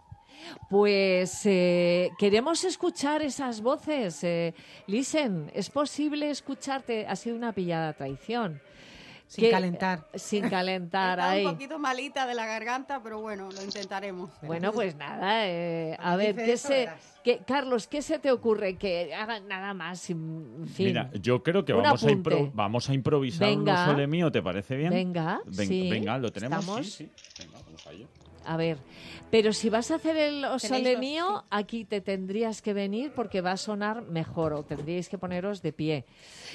Pues queremos escuchar esas voces. Listen, ¿es posible escucharte? Ha sido una pillada traición. Sin calentar. Sin calentar, Está ahí. un poquito malita de la garganta, pero bueno, lo intentaremos. Bueno, pues nada, a ver, Carlos, ¿qué se te ocurre? Que hagan nada más, en fin. Mira, yo creo que Un apunte. vamos a improvisar Venga. un Sole Mío, ¿te parece bien? Venga, sí. Venga, ¿lo tenemos? ¿Estamos? Sí. Venga, vamos a ello. A ver, pero si vas a hacer el Sole los- Mío, aquí te tendrías que venir porque va a sonar mejor, o tendríais que poneros de pie.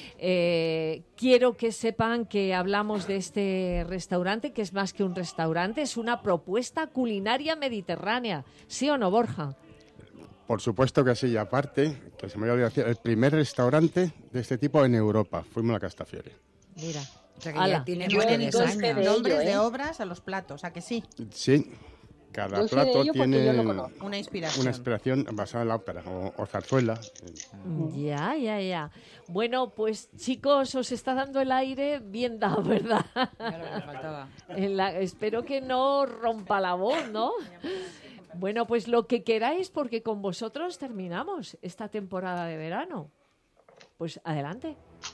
Quiero que sepan que hablamos de este restaurante, que es más que un restaurante, es una propuesta culinaria mediterránea. ¿Sí o no, Borja? Por supuesto que sí, y aparte, que se me había olvidado decir, el primer restaurante de este tipo en Europa, fuimos a Castafiore. Mira. O sea que Ala. ya tienen Yo más de ni 10 conste años. de nombres de obras a los platos, ¿a que sí? Sí, cada Yo sé de plato ello porque tiene yo lo conozco. Una inspiración. una inspiración basada en la ópera o zarzuela. Ya. Bueno, pues chicos, os está dando el aire bien dado, ¿verdad? Me faltaba. Espero que no rompa la voz, ¿no? Bueno, pues lo que queráis, porque con vosotros terminamos esta temporada de verano. Pues adelante.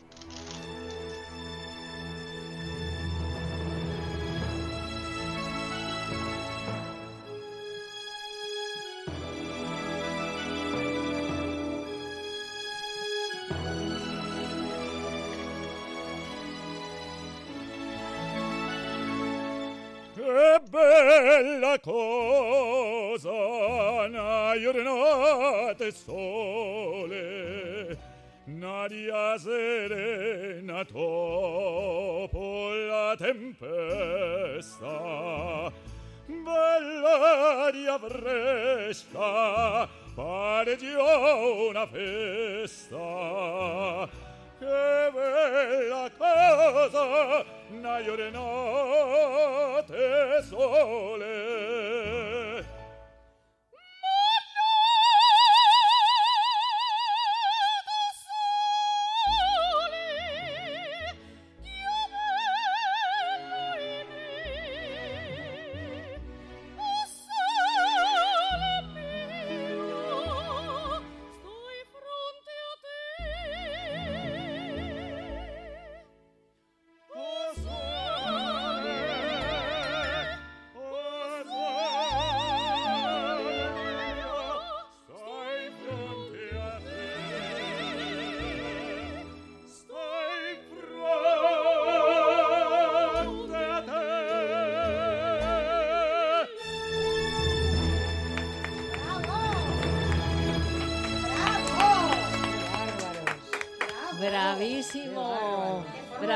Che bella cosa una giornata sole, un'aria serena dopo la tempesta, bella aria fresca, pare di una festa. Che bella cosa una giornata sole.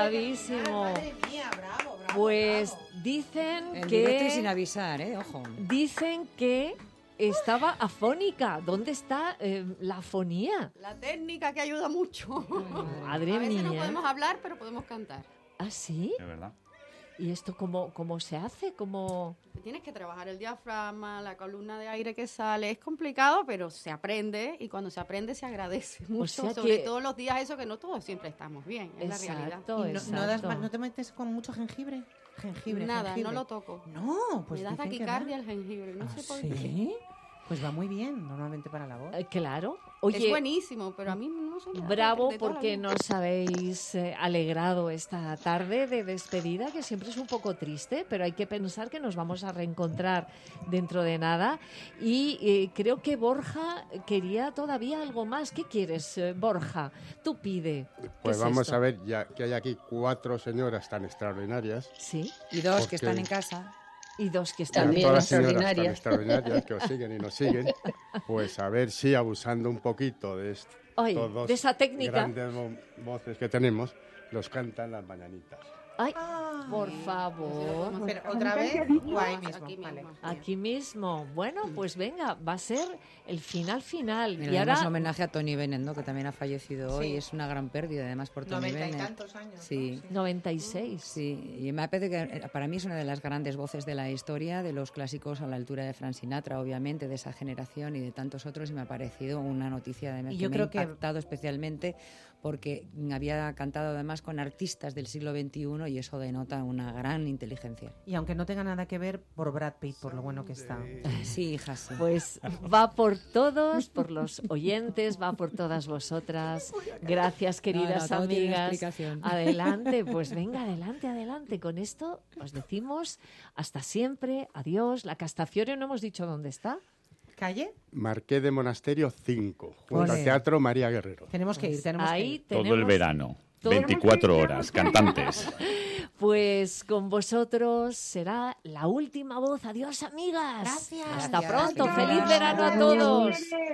bravísimo. Madre mía, bravo. Pues dicen En directo y que... sin avisar, ojo. Dicen que estaba afónica. ¿Dónde está la afonía? La técnica que ayuda mucho. Madre A veces no mía. podemos hablar, pero podemos cantar. ¿Ah, sí? De verdad. ¿Y esto cómo se hace? Tienes que trabajar el diafragma, la columna de aire que sale. Es complicado, pero se aprende y cuando se aprende se agradece mucho. sea sobre que- todo los días eso que no todos siempre estamos bien, es la realidad. ¿Y no te metes con mucho jengibre? Nada, jengibre. no lo toco. No, pues me da dicen que taquicardia da. el jengibre, no sé por ¿Sí? qué. Pues va muy bien, normalmente para la voz. Claro. Oye, es buenísimo, pero a mí no sé. bravo de toda la porque vida. nos habéis alegrado esta tarde de despedida, que siempre es un poco triste, pero hay que pensar que nos vamos a reencontrar dentro de nada. Y creo que Borja quería todavía algo más. ¿Qué quieres, Borja? Tú pide. ¿Qué Pues es vamos esto? a ver, ya que hay aquí 4 señoras tan extraordinarias. Sí. Y 2 Porque- que están en casa. Y 2 que Claro, todas las señoras tan extraordinarias que os siguen y nos siguen, pues a ver si abusando un poquito de Ay, estos dos de esa técnica. grandes voces que tenemos, los cantan las mañanitas. Ay, por favor. Pero otra vez, o ahí mismo. Vale. Aquí mismo. Bueno, pues venga, va a ser el final. Mira, Y además ahora homenaje a Tony Bennett, ¿no? Que también ha fallecido hoy. Sí. Es una gran pérdida, además, por Tony 90 y Bennett. tantos años, Sí. 96. Sí, y me parece que para mí es una de las grandes voces de la historia, de los clásicos a la altura de Frank Sinatra, obviamente, de esa generación y de tantos otros, y me ha parecido una noticia además Y que yo me creo ha que- impactado especialmente porque había cantado además con artistas del siglo XXI y eso denota una gran inteligencia. Y aunque no tenga nada que ver, por Brad Pitt, por lo bueno que está. Sí, hija, sí. pues va por todos, por los oyentes, va por todas vosotras. Gracias, queridas todo tiene una amigas. explicación. Adelante, pues venga, adelante. Con esto os decimos hasta siempre, adiós. La Castafiore no hemos dicho dónde está. ¿Calle? Marqués de Monasterio 5, junto Ole. al Teatro María Guerrero. Tenemos que ir, tenemos Ahí que ir. Todo el tenemos- verano. todo el- 24 horas, cantantes. Pues con vosotros será la última voz. Adiós, amigas. Gracias. Hasta Gracias. pronto. Gracias. Feliz verano a todos.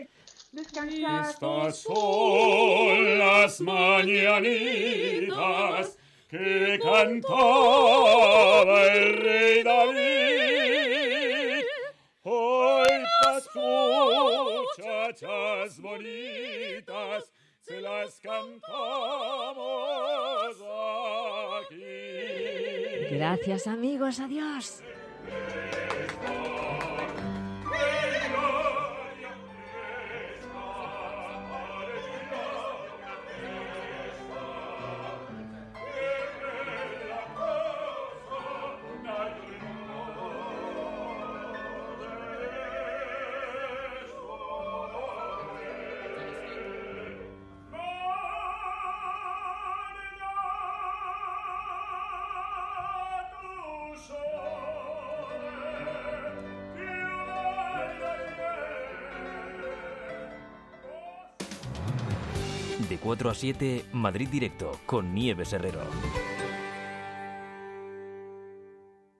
Estas son las mañanitas que cantaba el rey David. Hoy las muchachas bonitas se las cantamos aquí. Gracias, amigos. Adiós. De 4 a 7, Madrid Directo, con Nieves Herrero.